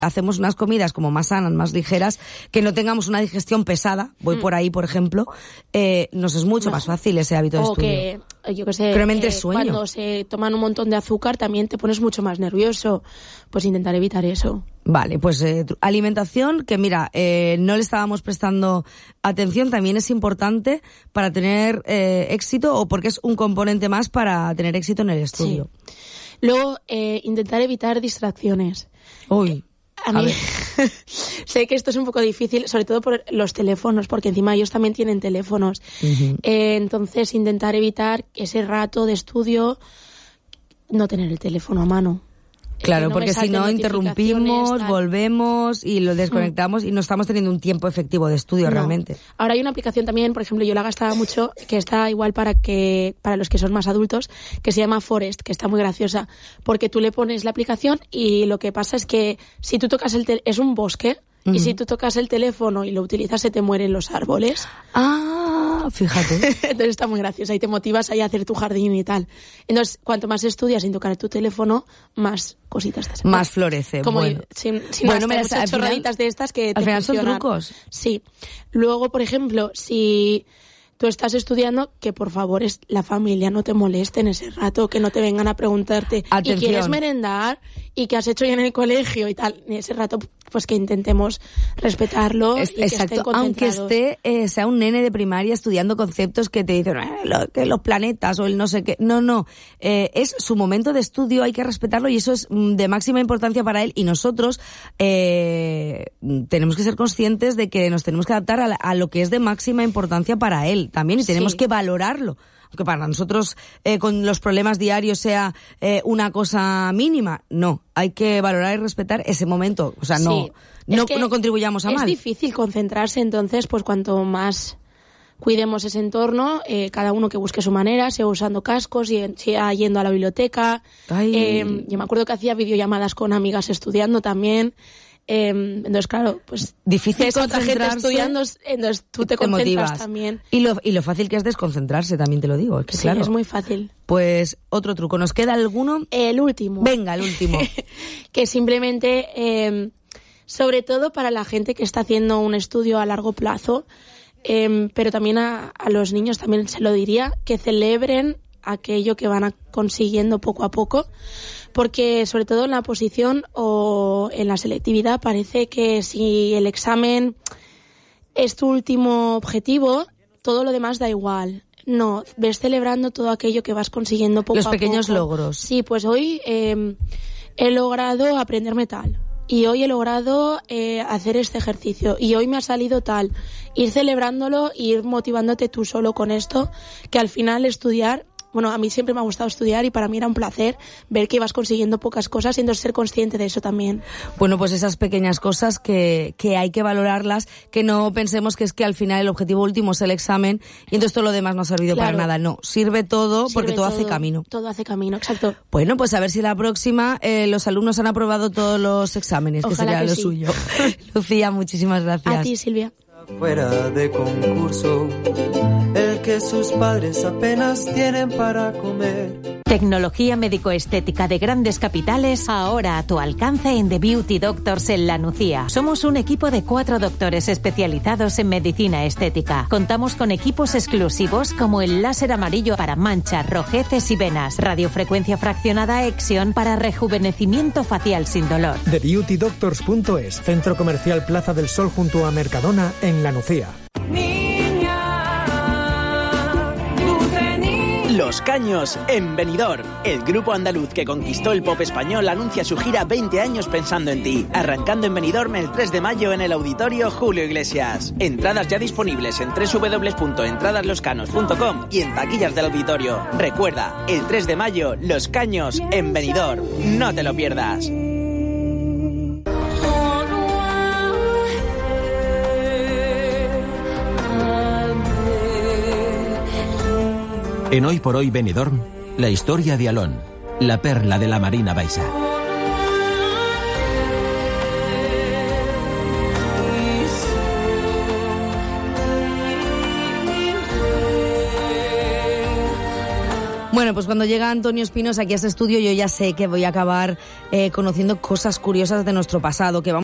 hacemos unas comidas como más sanas, más ligeras, que no tengamos una digestión pesada, voy por ahí, por ejemplo, nos es mucho más fácil ese hábito de estudio. Que, yo qué sé, cuando se toman un montón de azúcar también te pones mucho más nervioso. Pues intentar evitar eso. Vale, pues alimentación, que mira, no le estábamos prestando atención, también es importante para tener éxito, o porque es un componente más para tener éxito en el estudio. Sí. Luego, intentar evitar distracciones. Uy. A mí sé que esto es un poco difícil, sobre todo por los teléfonos, porque encima ellos también tienen teléfonos. Uh-huh. Entonces, intentar evitar ese rato de estudio, no tener el teléfono a mano. Claro, no, porque si no interrumpimos, volvemos y lo desconectamos y no estamos teniendo un tiempo efectivo de estudio realmente. Ahora hay una aplicación también, por ejemplo, yo la gastaba mucho, que está igual para los que son más adultos, que se llama Forest, que está muy graciosa, porque tú le pones la aplicación y lo que pasa es que si tú tocas es un bosque, y si tú tocas el teléfono y lo utilizas se te mueren los árboles. Ah, fíjate. Entonces está muy graciosa y te motivas ahí a hacer tu jardín y tal. Entonces, cuanto más estudias sin tocar tu teléfono, más cositas te hacen. Más florece. Como bueno. sin muchas chorraditas de estas que te al final funcionan. Son trucos. Sí. Luego, por ejemplo, si tú estás estudiando, que por favor la familia no te moleste en ese rato, que no te vengan a preguntarte ¿y quieres merendar? ¿Y qué has hecho hoy en el colegio? Y tal. En ese rato, pues que intentemos respetarlo y que estén concentrados. Aunque sea un nene de primaria estudiando conceptos que te dicen que los planetas o el no sé qué. No. Es su momento de estudio, hay que respetarlo y eso es de máxima importancia para él. Y nosotros tenemos que ser conscientes de que nos tenemos que adaptar a lo que es de máxima importancia para él también y tenemos que valorarlo. Aunque para nosotros con los problemas diarios sea una cosa mínima, no, hay que valorar y respetar ese momento, o sea, no contribuyamos a mal. Es difícil concentrarse, entonces, pues cuanto más cuidemos ese entorno, cada uno que busque su manera, sea usando cascos, sea yendo a la biblioteca. Yo me acuerdo que hacía videollamadas con amigas estudiando también. Entonces, claro, pues difícil otra gente estudiando, entonces tú te concentras motivas. También. Y lo fácil que es desconcentrarse, también te lo digo. Es que sí, claro. Es muy fácil. Pues otro truco, ¿nos queda alguno? El último. Venga, el último. Que simplemente, sobre todo para la gente que está haciendo un estudio a largo plazo, pero también a los niños también se lo diría, que celebren aquello que van consiguiendo poco a poco, porque sobre todo en la oposición o en la selectividad parece que si el examen es tu último objetivo, todo lo demás da igual. No, ves celebrando todo aquello que vas consiguiendo poco a poco. Los pequeños logros. Sí, pues hoy he logrado aprenderme tal. Y hoy he logrado hacer este ejercicio. Y hoy me ha salido tal. Ir celebrándolo, ir motivándote tú solo con esto, que al final estudiar... Bueno, a mí siempre me ha gustado estudiar y para mí era un placer ver que ibas consiguiendo pocas cosas y entonces ser consciente de eso también. Bueno, pues esas pequeñas cosas que hay que valorarlas, que no pensemos que es que al final el objetivo último es el examen y entonces todo lo demás no ha servido para nada. No, sirve todo porque todo hace camino. Todo hace camino, exacto. Bueno, pues a ver si la próxima los alumnos han aprobado todos los exámenes, ojalá que sería que lo sí. suyo. Lucía, muchísimas gracias. A ti, Silvia. Fuera de concurso, el que sus padres apenas tienen para comer. Tecnología médico-estética de grandes capitales, ahora a tu alcance en The Beauty Doctors en La Nucía. Somos un equipo de 4 doctores especializados en medicina estética. Contamos con equipos exclusivos como el láser amarillo para manchas, rojeces y venas, radiofrecuencia fraccionada Exion para rejuvenecimiento facial sin dolor. TheBeautyDoctors.es, Centro Comercial Plaza del Sol junto a Mercadona en La Nucía. Los Caños en Benidorm. El grupo andaluz que conquistó el pop español anuncia su gira 20 años pensando en ti, arrancando en Benidorm el 3 de mayo en el Auditorio Julio Iglesias. Entradas ya disponibles en www.entradasloscanos.com y en taquillas del auditorio. Recuerda, el 3 de mayo, Los Caños en Benidorm. No te lo pierdas. En Hoy por Hoy Benidorm, la historia de Alón, la perla de la Marina Baixa. Bueno, pues cuando llega Antonio Espinosa aquí a este estudio, yo ya sé que voy a acabar conociendo cosas curiosas de nuestro pasado, que vamos